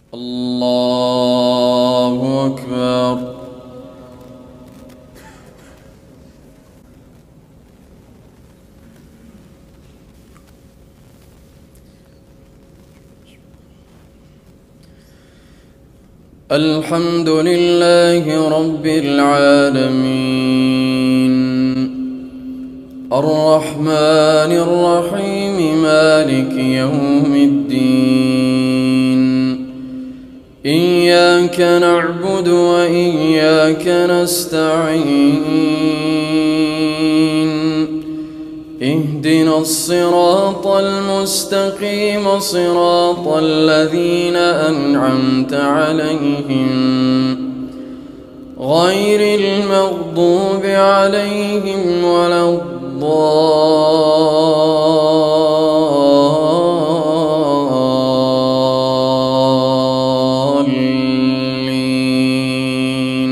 الله أكبر. الحمد لله رب العالمين، الرحمن الرحيم، مالك يوم الدين. إياك نعبد وإياك نستعين، اهدنا الصراط المستقيم، صراط الذين أنعمت عليهم غير المغضوب عليهم ولا الضالين.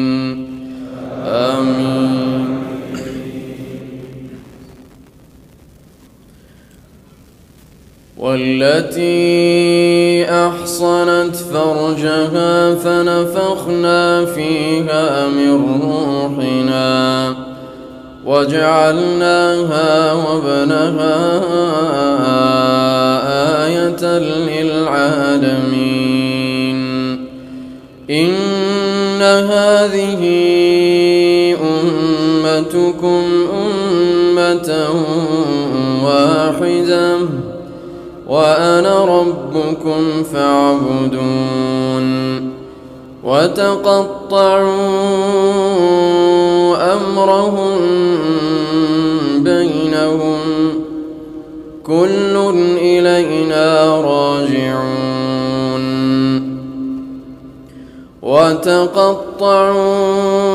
آمين. والتي أحصنت فرجها فنفخنا فيها من روحنا وجعلناها وابنها آية للعالمين. إن هذه أمتكم أمة واحدة وأنا ربكم فاعبدون. وتقطعوا أمرهم بينهم، كل إلينا راجعون. وتقطعوا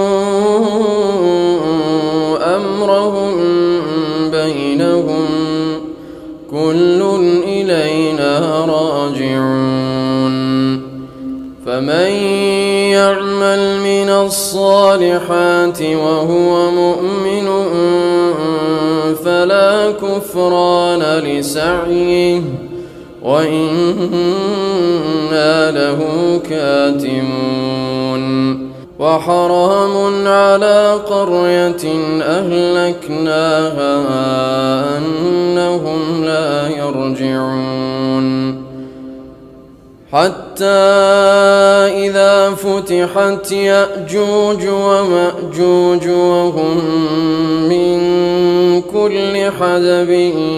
أمرهم بينهم، كل إلينا راجعون. فمن يعمل من الصالحات وهو مؤمن فلا كفران لسعيه وإنا له كاتمون. وحرام على قرية أهلكناها أنهم لا يرجعون. حتى إذا فتحت يأجوج ومأجوج وهم من كل حدب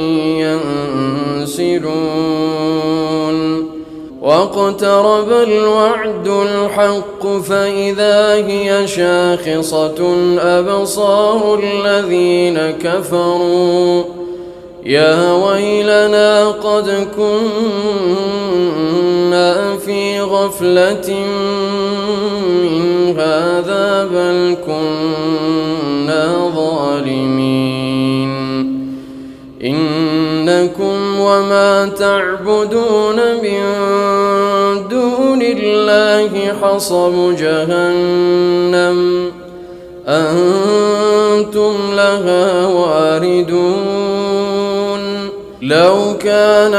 ينسلون. واقترب الوعد الحق فإذا هي شاخصة أبصار الذين كفروا يا ويلنا قد كنا في غفلة من هذا بل كنا ظالمين. إنكم وما تعبدون من دون الله حصب جهنم أنتم لها واردون. لو كان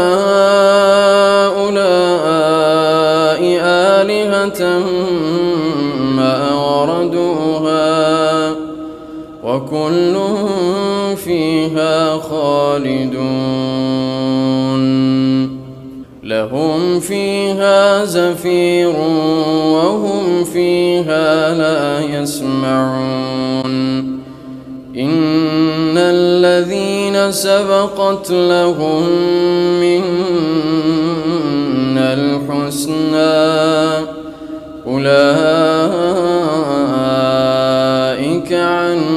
هؤلاء آلهة ما وردوها وكل فيها خالدون. لهم فيها زفير وهم فيها لا يسمعون. إن الذين سبقت لهم منا الحسنى أولئك عنها